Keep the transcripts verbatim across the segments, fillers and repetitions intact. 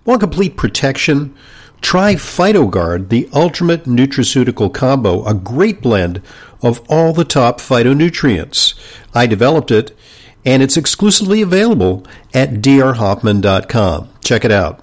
Want complete protection? Try PhytoGuard, the ultimate nutraceutical combo, a great blend of all the top phytonutrients. I developed it, and it's exclusively available at d r hoffman dot com. Check it out.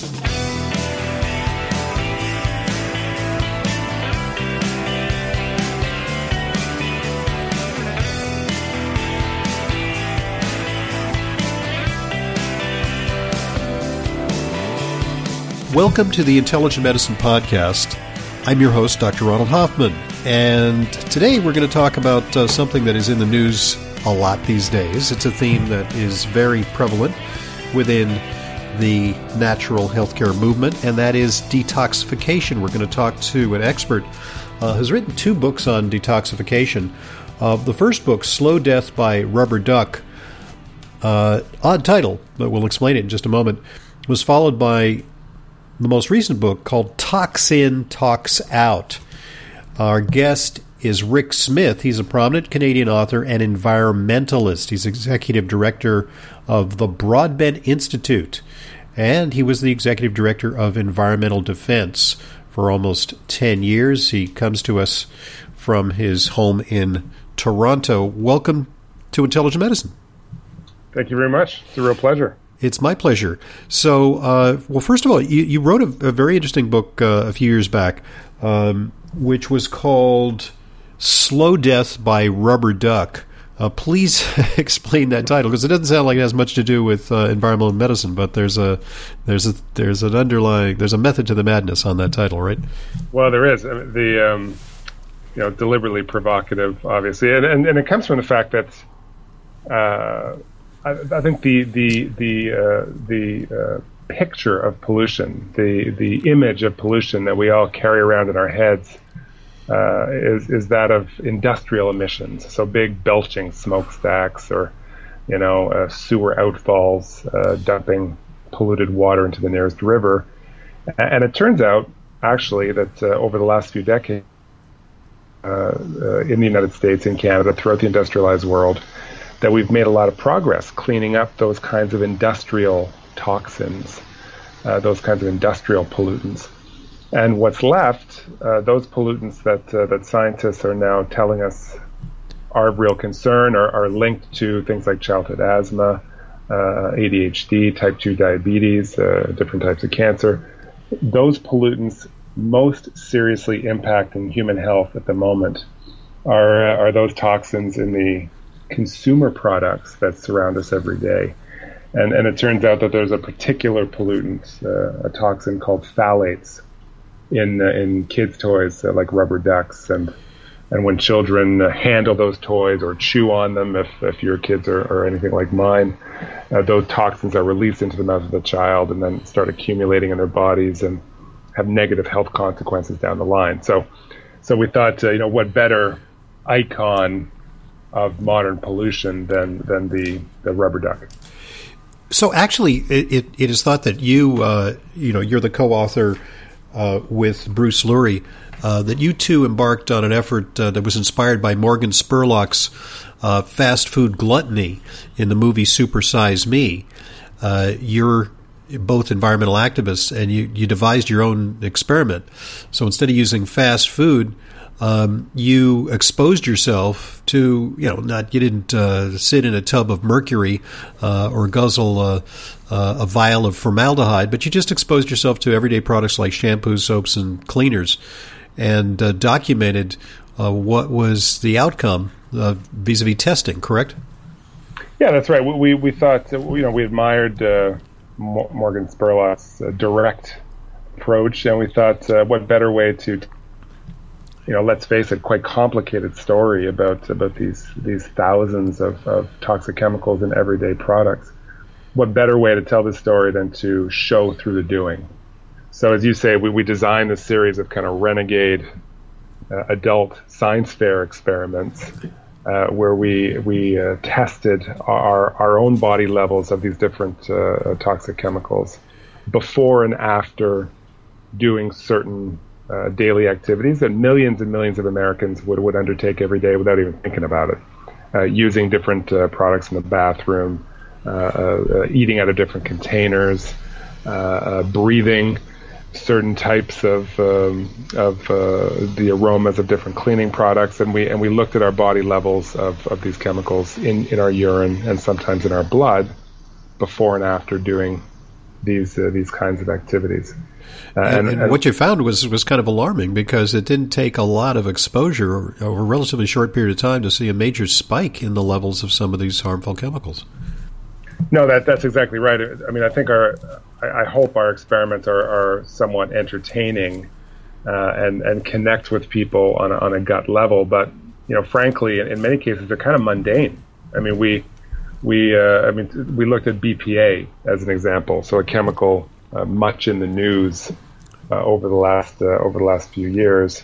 Welcome to the Intelligent Medicine Podcast. I'm your host, Doctor Ronald Hoffman, and today we're going to talk about uh, something that is in the news a lot these days. It's a theme that is very prevalent within the natural healthcare movement, and that is detoxification. We're going to talk to an expert uh, who's written two books on detoxification. Uh, the first book, Slow Death by Rubber Duck, uh, odd title, but we'll explain it in just a moment, was followed by the most recent book called Toxin Talks Out. Our guest is Rick Smith. He's a prominent Canadian author and environmentalist. He's executive director of the Broadbent Institute, and he was the executive director of Environmental Defense for almost ten years. He comes to us from his home in Toronto. Welcome to Intelligent Medicine. Thank you very much. It's a real pleasure. It's my pleasure. So, uh, well, first of all, you, you wrote a, a very interesting book uh, a few years back, um, which was called Slow Death by Rubber Duck. Uh, please explain that title, because it doesn't sound like it has much to do with uh, environmental medicine, but there's a there's a there's an underlying there's a method to the madness on that title, right? Well, there is. The um, you know deliberately provocative, obviously, and, and and it comes from the fact that. Uh, I think the the the uh, the uh, picture of pollution, the the image of pollution that we all carry around in our heads, uh, is is that of industrial emissions. So big belching smokestacks, or you know uh, sewer outfalls uh, dumping polluted water into the nearest river. And it turns out, actually, that uh, over the last few decades, uh, uh, in the United States, in Canada, throughout the industrialized world, that we've made a lot of progress cleaning up those kinds of industrial toxins, uh, those kinds of industrial pollutants. And what's left, uh, those pollutants that uh, that scientists are now telling us are of real concern, are, are linked to things like childhood asthma, uh, A D H D, type two diabetes, uh, different types of cancer. Those pollutants most seriously impacting human health at the moment are uh, are those toxins in the consumer products that surround us every day. And and it turns out that there's a particular pollutant, uh, a toxin called phthalates in uh, in kids' toys, uh, like rubber ducks. And and when children uh, handle those toys or chew on them, if, if your kids are, are anything like mine, uh, those toxins are released into the mouth of the child and then start accumulating in their bodies and have negative health consequences down the line. So so we thought, uh, you know, what better icon of modern pollution than than the, the rubber duck. So actually, it, it, it is thought that you, uh, you know, you're the co-author uh, with Bruce Lurie, uh, that you two embarked on an effort uh, that was inspired by Morgan Spurlock's uh, fast food gluttony in the movie Super Size Me. Uh, you're both environmental activists, and you, you devised your own experiment. So instead of using fast food, Um, you exposed yourself to, you know, not, you didn't uh, sit in a tub of mercury uh, or guzzle uh, uh, a vial of formaldehyde, but you just exposed yourself to everyday products like shampoos, soaps, and cleaners, and uh, documented uh, what was the outcome uh, vis-a-vis testing, correct? Yeah, that's right. We we, we thought, you know, we admired uh, Morgan Spurlock's uh, direct approach, and we thought, uh, what better way to you know, let's face it, quite complicated story about about these these thousands of, of toxic chemicals in everyday products. What better way to tell this story than to show through the doing? So as you say, we, we designed this series of kind of renegade uh, adult science fair experiments uh, where we we uh, tested our our own body levels of these different uh, toxic chemicals before and after doing certain uh, daily activities that millions and millions of Americans would, would undertake every day without even thinking about it, uh, using different uh, products in the bathroom, uh, uh, eating out of different containers, uh, breathing certain types of um, of uh, the aromas of different cleaning products, and we and we looked at our body levels of, of these chemicals in, in our urine and sometimes in our blood before and after doing these uh, these kinds of activities. Uh, and, and, and what you found was was kind of alarming, because it didn't take a lot of exposure over a relatively short period of time to see a major spike in the levels of some of these harmful chemicals. No, that that's exactly right. I mean, I think our, I, I hope our experiments are, are somewhat entertaining uh, and and connect with people on a, on a gut level. But you know, frankly, in, in many cases, they're kind of mundane. I mean, we we uh, I mean, we looked at B P A as an example, so a chemical uh, much in the news uh, over the last uh, over the last few years,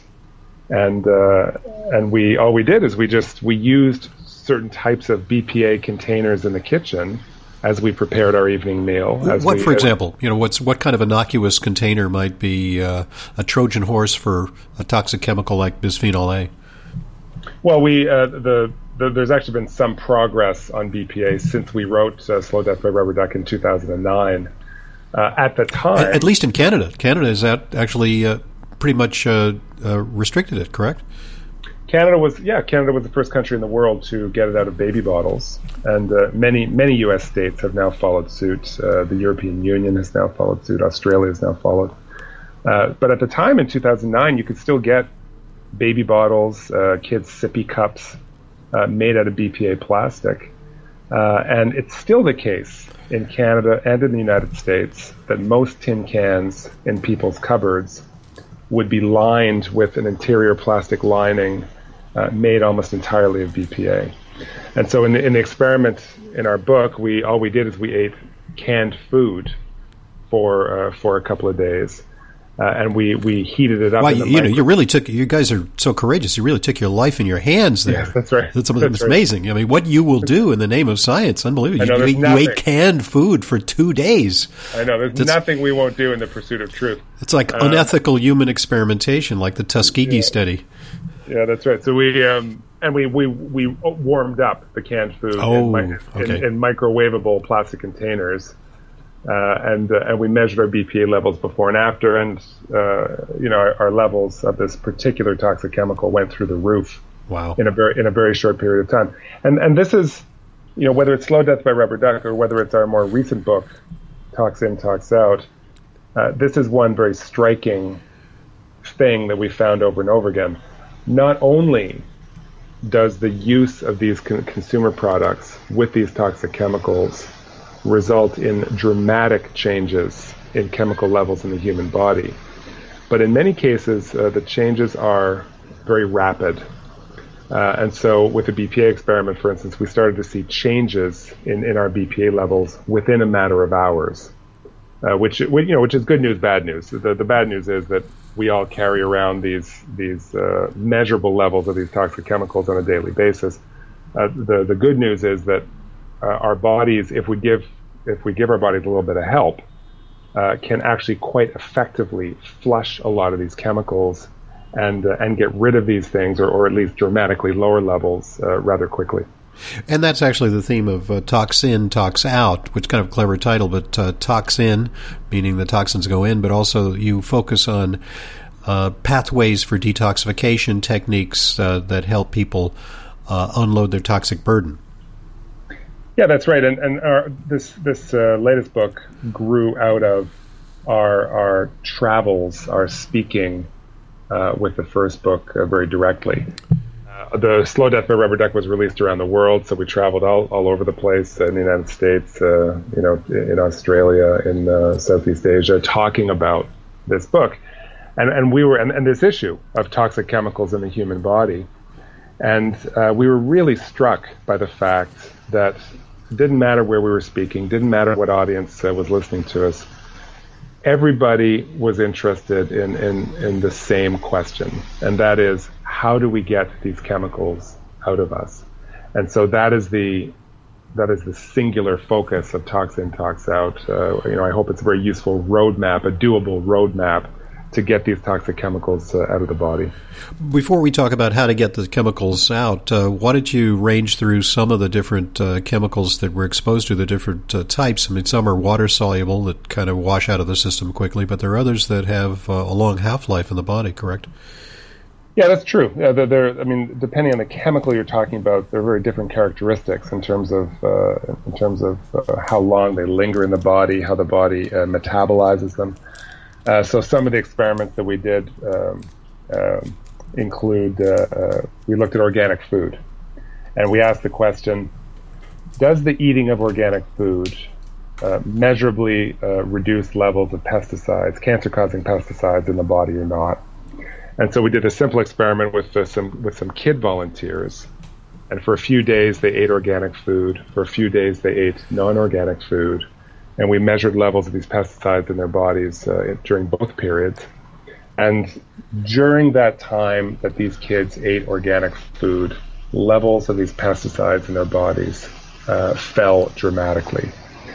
and uh, and we all we did is we just we used certain types of B P A containers in the kitchen as we prepared our evening meal. As what, we, for example, you know, what's what kind of innocuous container might be uh, a Trojan horse for a toxic chemical like bisphenol A? Well, we uh, the, the there's actually been some progress on B P A since we wrote uh, Slow Death by Rubber Duck in two thousand nine. Uh, at the time, at, at least in Canada, Canada has that actually uh, pretty much uh, uh, restricted it, correct? Canada was, yeah, Canada was the first country in the world to get it out of baby bottles, and uh, many many U S states have now followed suit. Uh, the European Union has now followed suit. Australia has now followed. Uh, but at the time in two thousand nine, you could still get baby bottles, uh, kids' sippy cups uh, made out of B P A plastic, uh, and it's still the case in Canada and in the United States that most tin cans in people's cupboards would be lined with an interior plastic lining Uh, made almost entirely of B P A. And so in the, in the experiment in our book, we all we did is we ate canned food for uh, for a couple of days, uh, and we, we heated it up. Well, in the you micro- know, you really took. You guys are so courageous. You really took your life in your hands there. Yes, that's right. That's, that's that's right. amazing. I mean, what you will do in the name of science, unbelievable. I know, you, you, you ate canned food for two days. I know. There's that's, nothing we won't do in the pursuit of truth. It's like uh, unethical human experimentation, like the Tuskegee yeah. study. Yeah, that's right. So we um, and we, we we warmed up the canned food oh, in, mi- okay. in, in microwavable plastic containers, uh, and uh, and we measured our B P A levels before and after, and uh, you know our, our levels of this particular toxic chemical went through the roof. Wow! In a very in a very short period of time, and and this is, you know, whether it's Slow Death by Rubber Duck or whether it's our more recent book, Tox In, Tox Out, uh, this is one very striking thing that we found over and over again. Not only does the use of these con- consumer products with these toxic chemicals result in dramatic changes in chemical levels in the human body, but in many cases, uh, the changes are very rapid. Uh, and so with the B P A experiment, for instance, we started to see changes in, in our B P A levels within a matter of hours, uh, which, you know, which is good news, bad news. The, the bad news is that we all carry around these these uh, measurable levels of these toxic chemicals on a daily basis. Uh, the the good news is that uh, our bodies, if we give if we give our bodies a little bit of help, uh, can actually quite effectively flush a lot of these chemicals and uh, and get rid of these things, or, or at least dramatically lower levels uh, rather quickly. And that's actually the theme of uh, Tox In, Tox Out, which is kind of a clever title, but uh, Tox In, meaning the toxins go in, but also you focus on uh, pathways for detoxification techniques uh, that help people uh, unload their toxic burden. Yeah, that's right. And, and our, this this uh, latest book grew out of our, our travels, our speaking uh, with the first book uh, very directly. The Slow Death by Rubber Duck was released around the world, so we traveled all, all over the place in the United States, uh, you know, in Australia, in uh, Southeast Asia, talking about this book, and and we were and, and this issue of toxic chemicals in the human body, and uh, we were really struck by the fact that it didn't matter where we were speaking, didn't matter what audience uh, was listening to us. Everybody was interested in, in, in the same question, and that is, how do we get these chemicals out of us? And so that is the that is the singular focus of Tox In, Tox Out. Uh, you know, I hope it's a very useful roadmap, a doable roadmap to get these toxic chemicals uh, out of the body. Before we talk about how to get the chemicals out, uh, why don't you range through some of the different uh, chemicals that we're exposed to, the different uh, types? I mean, some are water-soluble that kind of wash out of the system quickly, but there are others that have uh, a long half-life in the body, correct? Yeah, that's true. Yeah, they're, they're, I mean, depending on the chemical you're talking about, there are very different characteristics in terms of uh, in terms of uh, how long they linger in the body, how the body uh, metabolizes them. Uh, so some of the experiments that we did um, uh, include, uh, uh, we looked at organic food, and we asked the question, does the eating of organic food uh, measurably uh, reduce levels of pesticides, cancer-causing pesticides in the body or not? And so we did a simple experiment with uh, some with some kid volunteers, and for a few days they ate organic food, for a few days they ate non-organic food, and we measured levels of these pesticides in their bodies uh, during both periods. And during that time that these kids ate organic food, levels of these pesticides in their bodies uh, fell dramatically.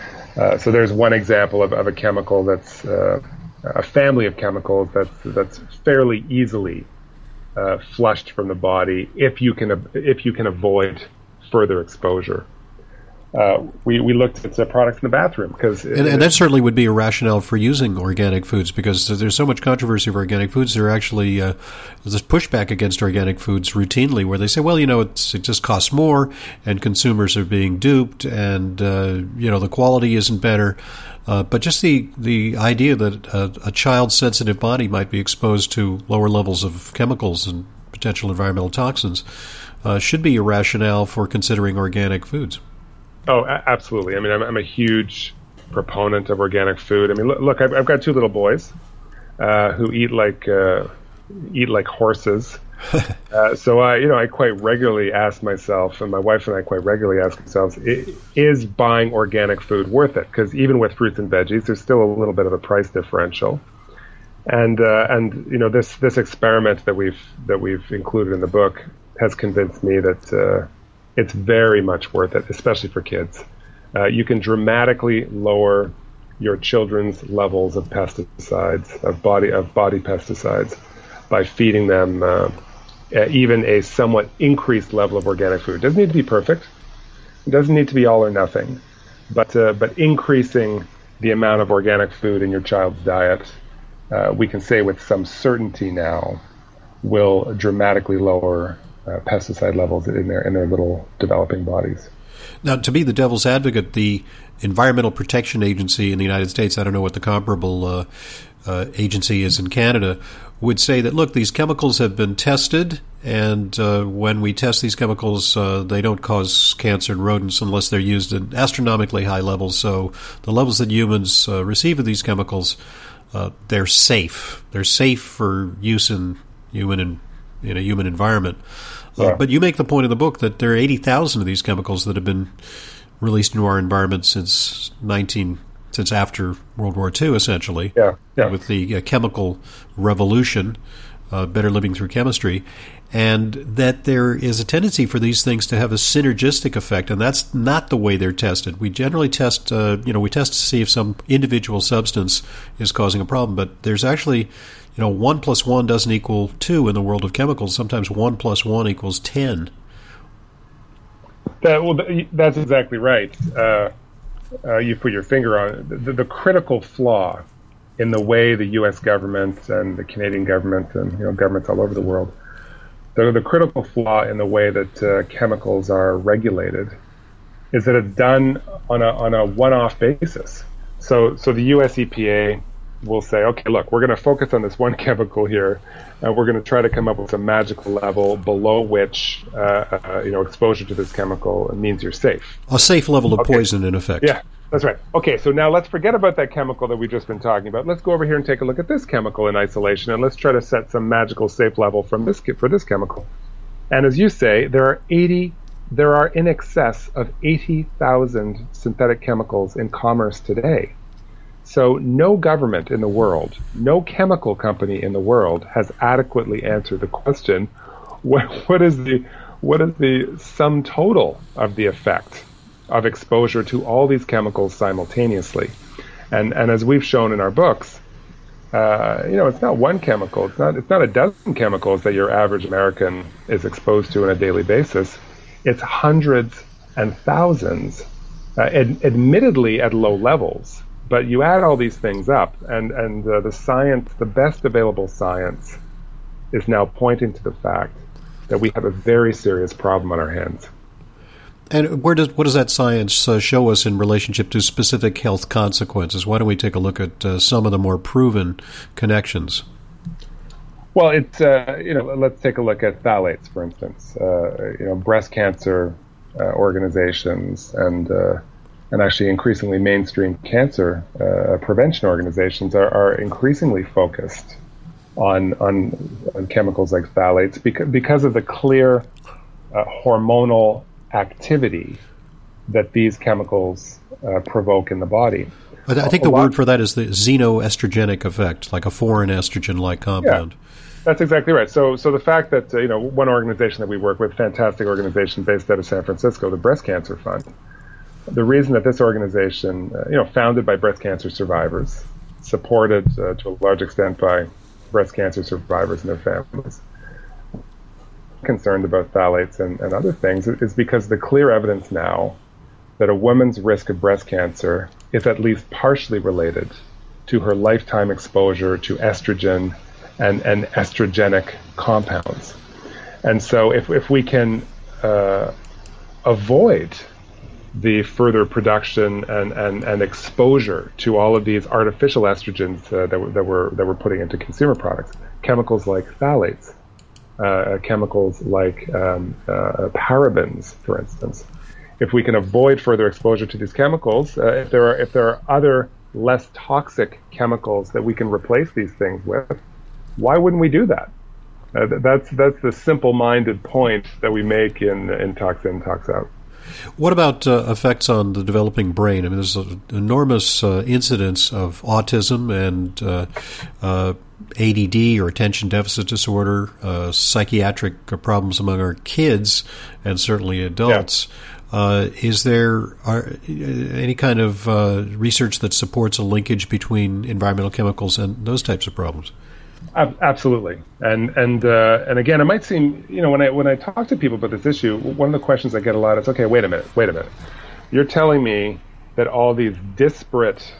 Uh, so there's one example of, of a chemical that's uh, a family of chemicals that's that's fairly easily uh, flushed from the body if you can if you can avoid further exposure. Uh, we we looked at the products in the bathroom because and, and that certainly would be a rationale for using organic foods, because there's so much controversy over organic foods. There are actually uh, there's this pushback against organic foods routinely, where they say, well, you know, it's, it just costs more, and consumers are being duped, and uh, you know, the quality isn't better. Uh, but just the, the idea that a, a child's sensitive body might be exposed to lower levels of chemicals and potential environmental toxins uh, should be a rationale for considering organic foods. Oh, a- absolutely. I mean, I'm, I'm a huge proponent of organic food. I mean, look, look I've, I've got two little boys uh, who eat like uh, eat like horses. uh, so I, you know, I quite regularly ask myself, and my wife and I quite regularly ask ourselves, is buying organic food worth it? Because even with fruits and veggies, there's still a little bit of a price differential. And uh, and you know, this this experiment that we've that we've included in the book has convinced me that uh, it's very much worth it, especially for kids. Uh, you can dramatically lower your children's levels of pesticides, of body of body pesticides, by feeding them uh, even a somewhat increased level of organic food. It doesn't need to be perfect. It doesn't need to be all or nothing. But uh, but increasing the amount of organic food in your child's diet, uh, we can say with some certainty now, will dramatically lower uh, pesticide levels in their in their little developing bodies. Now, to be the devil's advocate, the Environmental Protection Agency in the United States, I don't know what the comparable uh, uh, agency is in Canada, would say that, look, these chemicals have been tested, and uh, when we test these chemicals, uh, they don't cause cancer in rodents unless they're used at astronomically high levels. So the levels that humans uh, receive of these chemicals, uh, they're safe. They're safe for use in human in, in a human environment. Uh, yeah. But you make the point in the book that there are eighty thousand of these chemicals that have been released into our environment since nineteen since after World War Two, essentially, yeah, yeah. with the uh, chemical revolution, uh, better living through chemistry, and that there is a tendency for these things to have a synergistic effect, and that's not the way they're tested. We generally test, uh, you know, we test to see if some individual substance is causing a problem, but there's actually, you know, one plus one doesn't equal two in the world of chemicals. Sometimes one plus one equals ten. That, well, that's exactly right. Uh, uh, you put your finger on it. The, the critical flaw in the way the U S government and the Canadian government and you know governments all over the world, the, the critical flaw in the way that uh, chemicals are regulated is that it's done on a on a one-off basis. So so the U S E P A will say, okay, look, we're going to focus on this one chemical here, and we're going to try to come up with a magical level below which, uh, uh, you know, exposure to this chemical means you're safe. A safe level of okay. poison, in effect. Yeah, that's right. Okay, so now let's forget about that chemical that we've just been talking about. Let's go over here and take a look at this chemical in isolation, and let's try to set some magical safe level from this for this chemical. And as you say, there are eighty, there are in excess of eighty thousand synthetic chemicals in commerce today. So no government in the world, no chemical company in the world has adequately answered the question, what, what is the what is the sum total of the effect of exposure to all these chemicals simultaneously? And and as we've shown in our books, uh, you know, it's not one chemical. It's not. It's not a dozen chemicals that your average American is exposed to on a daily basis. It's hundreds and thousands, uh, ad- admittedly at low levels. But you add all these things up, and and uh, the science, the best available science, is now pointing to the fact that we have a very serious problem on our hands. And where does what does that science uh, show us in relationship to specific health consequences? Why don't we take a look at uh, some of the more proven connections? Well, it's uh, you know, let's take a look at phthalates, for instance. Uh, you know, breast cancer uh, organizations and uh, and actually increasingly mainstream cancer uh, prevention organizations are, are increasingly focused on, on on chemicals like phthalates because because of the clear uh, hormonal activity that these chemicals uh, provoke in the body. I think the word for that is the xenoestrogenic effect, like a foreign estrogen-like compound. Yeah, that's exactly right. So, so the fact that uh, you know one organization that we work with, fantastic organization based out of San Francisco, the Breast Cancer Fund. The reason that this organization, uh, you know, founded by breast cancer survivors, supported uh, to a large extent by breast cancer survivors and their families, concerned about phthalates and, and other things is because the clear evidence now that a woman's risk of breast cancer is at least partially related to her lifetime exposure to estrogen and, and estrogenic compounds. And so if, if we can uh, avoid the further production and, and, and exposure to all of these artificial estrogens uh, that, that, we're, that we're putting into consumer products, chemicals like phthalates, uh, chemicals like um, uh, parabens, for instance. If we can avoid further exposure to these chemicals, uh, if there are if there are other less toxic chemicals that we can replace these things with, why wouldn't we do that? Uh, that's that's the simple-minded point that we make in in Tox In, Tox Out. What about uh, effects on the developing brain? I mean, there's an enormous uh, incidence of autism and uh, uh, A D D or attention deficit disorder, uh, psychiatric problems among our kids and certainly adults. Yeah. Uh, is there are, any kind of uh, research that supports a linkage between environmental chemicals and those types of problems? Absolutely, and and uh, and again, it might seem, you know, when I when I talk to people about this issue, one of the questions I get a lot is, okay, wait a minute, wait a minute, you're telling me that all these disparate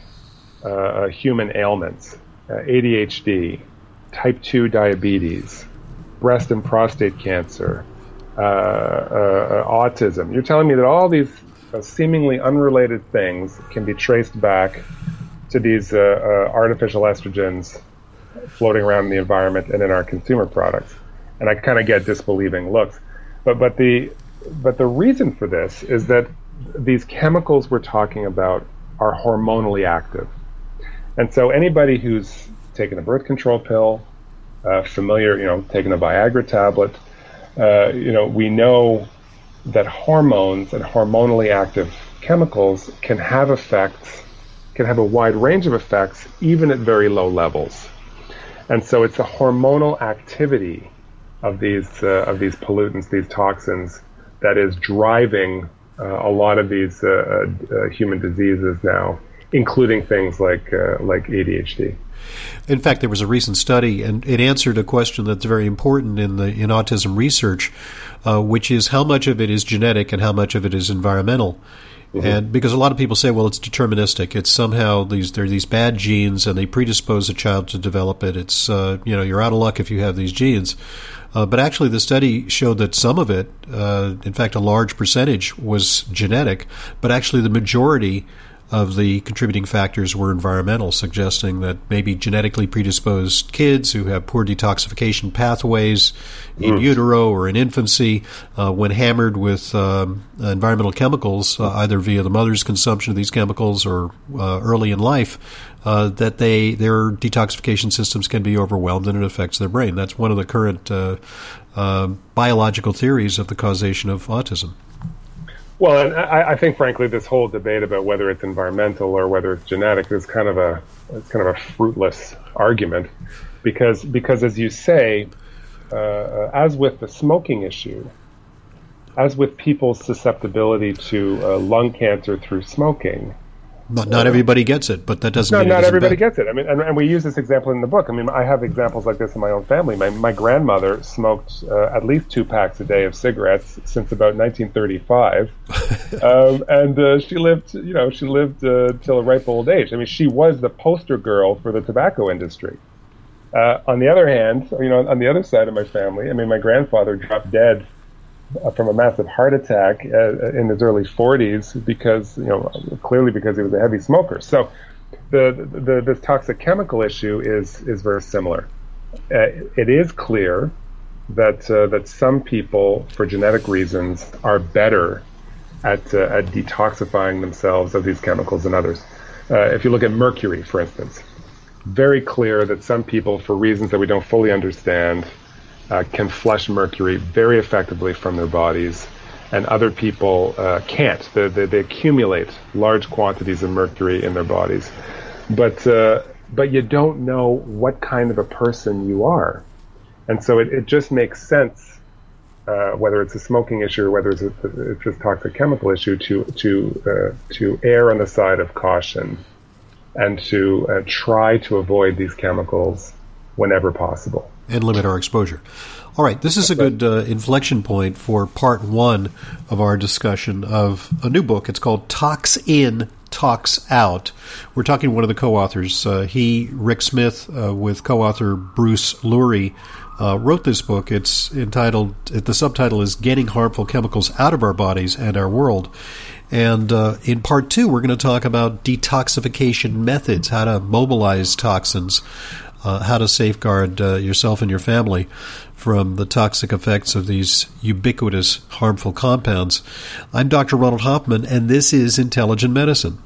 uh, human ailments, uh, A D H D, type two diabetes, breast and prostate cancer, uh, uh, autism, you're telling me that all these uh, seemingly unrelated things can be traced back to these uh, uh, artificial estrogens floating around in the environment and in our consumer products, and I kind of get disbelieving looks. But but the but the reason for this is that these chemicals we're talking about are hormonally active, and so anybody who's taken a birth control pill, uh, familiar, you know, taking a Viagra tablet, uh, you know, we know that hormones and hormonally active chemicals can have effects, can have a wide range of effects, even at very low levels. And so it's the hormonal activity of these uh, of these pollutants, these toxins, that is driving uh, a lot of these uh, uh, human diseases now, including things like uh, like A D H D. In fact, there was a recent study, and it answered a question that's very important in the in autism research, uh, which is how much of it is genetic and how much of it is environmental. Mm-hmm. And because a lot of people say, well, it's deterministic. It's somehow these there are these bad genes, and they predispose a child to develop it. It's uh, you know you're out of luck if you have these genes. Uh, but actually, the study showed that some of it, uh, in fact, a large percentage, was genetic. But actually, the majority of the contributing factors were environmental, suggesting that maybe genetically predisposed kids who have poor detoxification pathways in mm. utero or in infancy, uh, when hammered with um, environmental chemicals, uh, either via the mother's consumption of these chemicals or uh, early in life, uh, that they their detoxification systems can be overwhelmed and it affects their brain. That's one of the current uh, uh, biological theories of the causation of autism. Well, and I, I think, frankly, this whole debate about whether it's environmental or whether it's genetic is kind of a it's kind of a fruitless argument, because because as you say, uh, as with the smoking issue, as with people's susceptibility to uh, lung cancer through smoking, Not, not everybody gets it, but that doesn't no, mean it not isn't everybody bad. gets it. I mean, and, and we use this example in the book. I mean, I have examples like this in my own family. My my grandmother smoked uh, at least two packs a day of cigarettes since about nineteen thirty-five, um, and uh, she lived, you know, she lived uh, till a ripe old age. I mean, she was the poster girl for the tobacco industry. Uh, on the other hand, you know, on the other side of my family, I mean, my grandfather dropped dead from a massive heart attack uh, in his early forties because, you know, clearly because he was a heavy smoker. So the, the this toxic chemical issue is is very similar. Uh, it is clear that uh, that some people, for genetic reasons, are better at uh, at detoxifying themselves of these chemicals than others. Uh, if you look at mercury, for instance, very clear that some people, for reasons that we don't fully understand, Uh, can flush mercury very effectively from their bodies, and other people uh, can't. They, they, they accumulate large quantities of mercury in their bodies, but uh, but you don't know what kind of a person you are, and so it, it just makes sense, uh, whether it's a smoking issue or whether it's a, it's a toxic chemical issue, to to uh, to err on the side of caution and to uh, try to avoid these chemicals whenever possible. And limit our exposure. All right, this is a good uh, inflection point for part one of our discussion of a new book. It's called Tox In, Tox Out. We're talking to one of the co-authors. Uh, he, Rick Smith, uh, with co-author Bruce Lurie, uh, wrote this book. It's entitled, the subtitle is Getting Harmful Chemicals Out of Our Bodies and Our World. And uh, in part two, we're going to talk about detoxification methods, how to mobilize toxins, Uh, how to safeguard uh, yourself and your family from the toxic effects of these ubiquitous harmful compounds. I'm Doctor Ronald Hoffman, and this is Intelligent Medicine.